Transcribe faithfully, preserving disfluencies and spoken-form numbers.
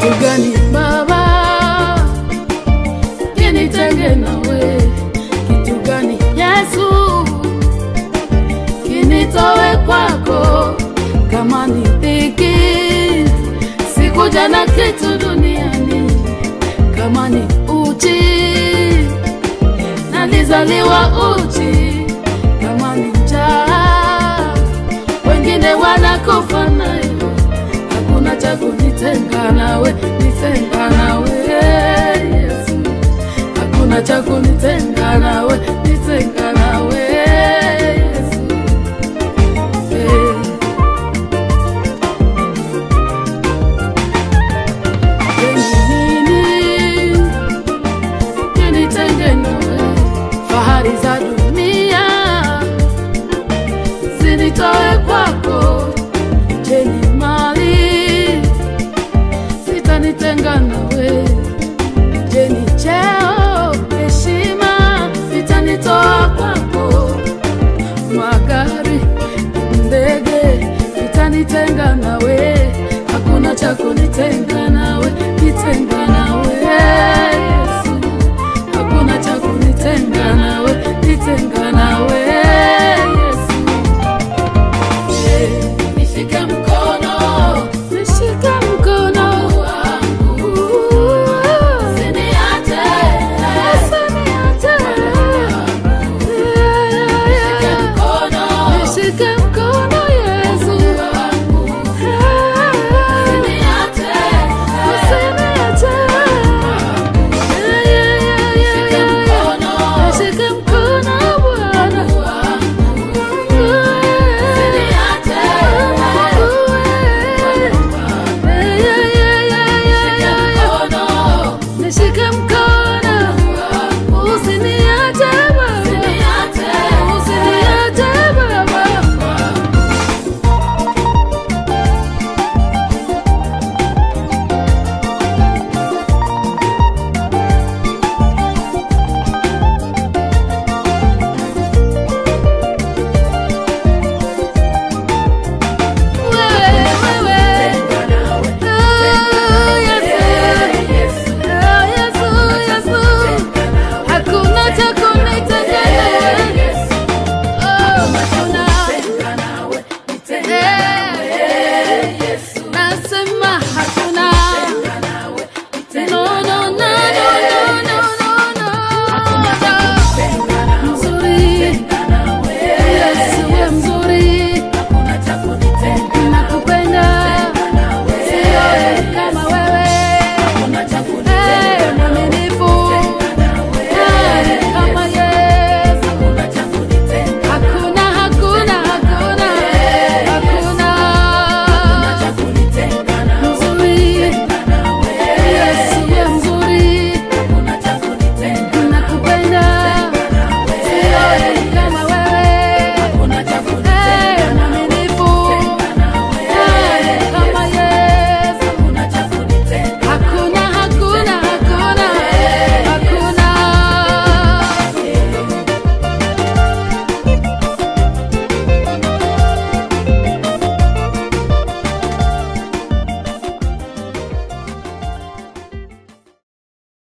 kitu gani Baba kinitenge nawe? Kitu gani Yesu kinitoe kwako? Kama ni dhiki, sikuja na kitu duniani. Kama ni uchi, nalizaliwa uchi. Kama ni njaa, wengine wanakufa nayo. Hakuna cha kunitenga nawe, nitenga nawe Yesu. Hakuna cha kunitenga nawe, nitenga nawe Yesu. Nini kinitenge nawe? Fahari za dunia zinitoe kwako. Je, ni mali zitanitenga nawe? Je, ni cheo, heshima zitanitoa kwako? Magari, ndege zitanitenga nawe? Hakuna cha kunitenga nawe, nitenga nawe Yesu. Hakuna cha kunitenga nawe, nitenga nawe.